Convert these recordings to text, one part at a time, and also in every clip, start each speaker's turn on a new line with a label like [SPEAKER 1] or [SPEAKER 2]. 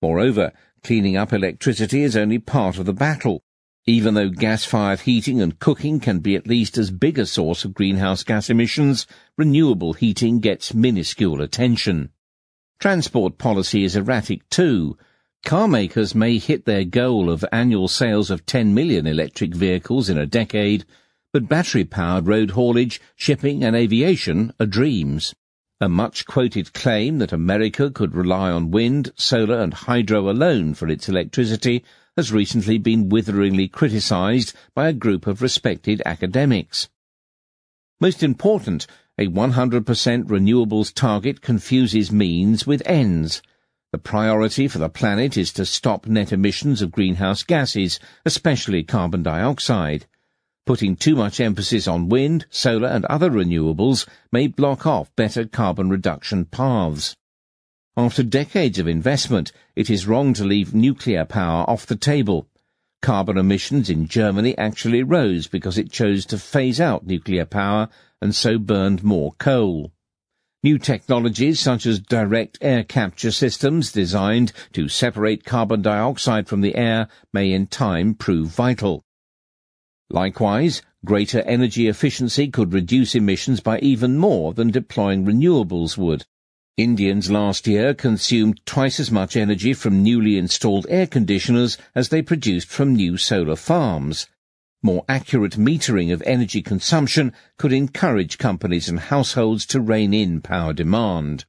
[SPEAKER 1] Moreover, cleaning up electricity is only part of the battle. Even though gas-fired heating and cooking can be at least as big a source of greenhouse gas emissions, renewable heating gets minuscule attention. Transport policy is erratic too. Car makers may hit their goal of annual sales of 10 million electric vehicles in a decade, but battery-powered road haulage, shipping and aviation are dreams. A much-quoted claim that America could rely on wind, solar and hydro alone for its electricity has recently been witheringly criticised by a group of respected academics. Most important, a 100% renewables target confuses means with ends. The priority for the planet is to stop net emissions of greenhouse gases, especially carbon dioxide. Putting too much emphasis on wind, solar and other renewables may block off better carbon reduction paths. After decades of investment, it is wrong to leave nuclear power off the table. Carbon emissions in Germany actually rose because it chose to phase out nuclear power and so burned more coal. New technologies such as direct air capture systems designed to separate carbon dioxide from the air may in time prove vital. Likewise, greater energy efficiency could reduce emissions by even more than deploying renewables would. Indians last year consumed twice as much energy from newly installed air conditioners as they produced from new solar farms. More accurate metering of energy consumption could encourage companies and households to rein in power demand.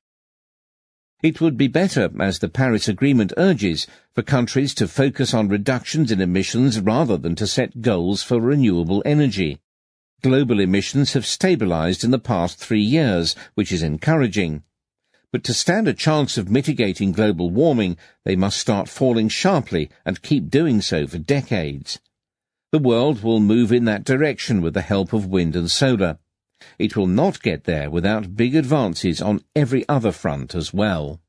[SPEAKER 1] It would be better, as the Paris Agreement urges, for countries to focus on reductions in emissions rather than to set goals for renewable energy. Global emissions have stabilized in the past 3 years, which is encouraging. But to stand a chance of mitigating global warming, they must start falling sharply and keep doing so for decades. The world will move in that direction with the help of wind and solar. It will not get there without big advances on every other front as well.